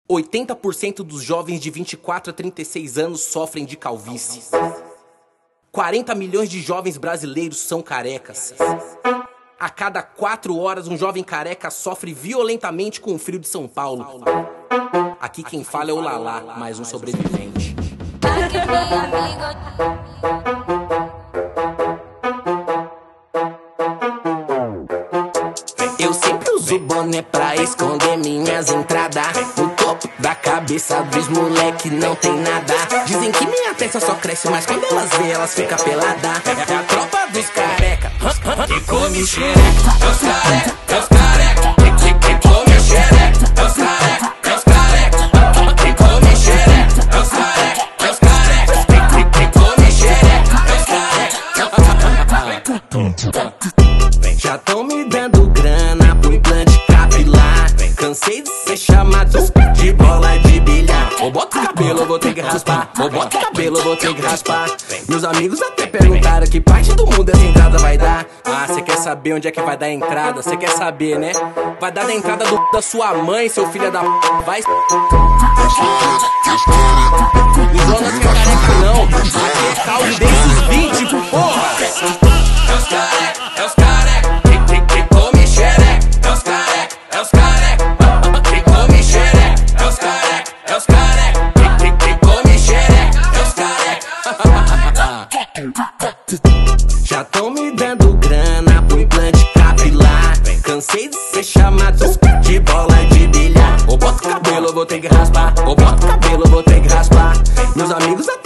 80% dos jovens de 24 a 36 anos sofrem de calvície. 40 milhões de jovens brasileiros são carecas. A cada 4 horas, um jovem careca sofre violentamente com o frio de São Paulo. Aqui quem fala é o Lalá, mais um sobrevivente. Eu sempre uso boné pra esconder minhas entradas. No topo da cabeça dos moleque não tem nada. Dizem que minha testa só cresce, mas quando elas vê, elas ficam pelada. É a tropa dos careca que come xereca. É os careca, é os careca que come xereca. É os careca, é os careca que come xereca. É os careca, é os careca que come xereca. É os careca. Já tão me dando grana pro implante capilar. Cansei de ser chamado de bola de bilhar. Ou bota o cabelo, eu vou ter que raspar. Ou bota o cabelo, eu vou ter que raspar. Meus amigos até perguntaram que parte do mundo essa entrada vai dar. Ah, cê quer saber onde é que vai dar a entrada? Cê quer saber, né? Vai dar da entrada da sua mãe, seu filho da vai. Os donos que é careca não. Aqui é calvo desses 20, porra. É os careca, é os careca que come xereca. É os careca, é os careca que come xereca. É os careca, é os careca que come xereca. É os careca. Já tão me dando grana pro implante capilar. Cansei de ser chamado de bola de bilhar. Ou bota o cabelo, eu vou ter que raspar. Ou bota o cabelo, eu vou ter que raspar. Meus amigos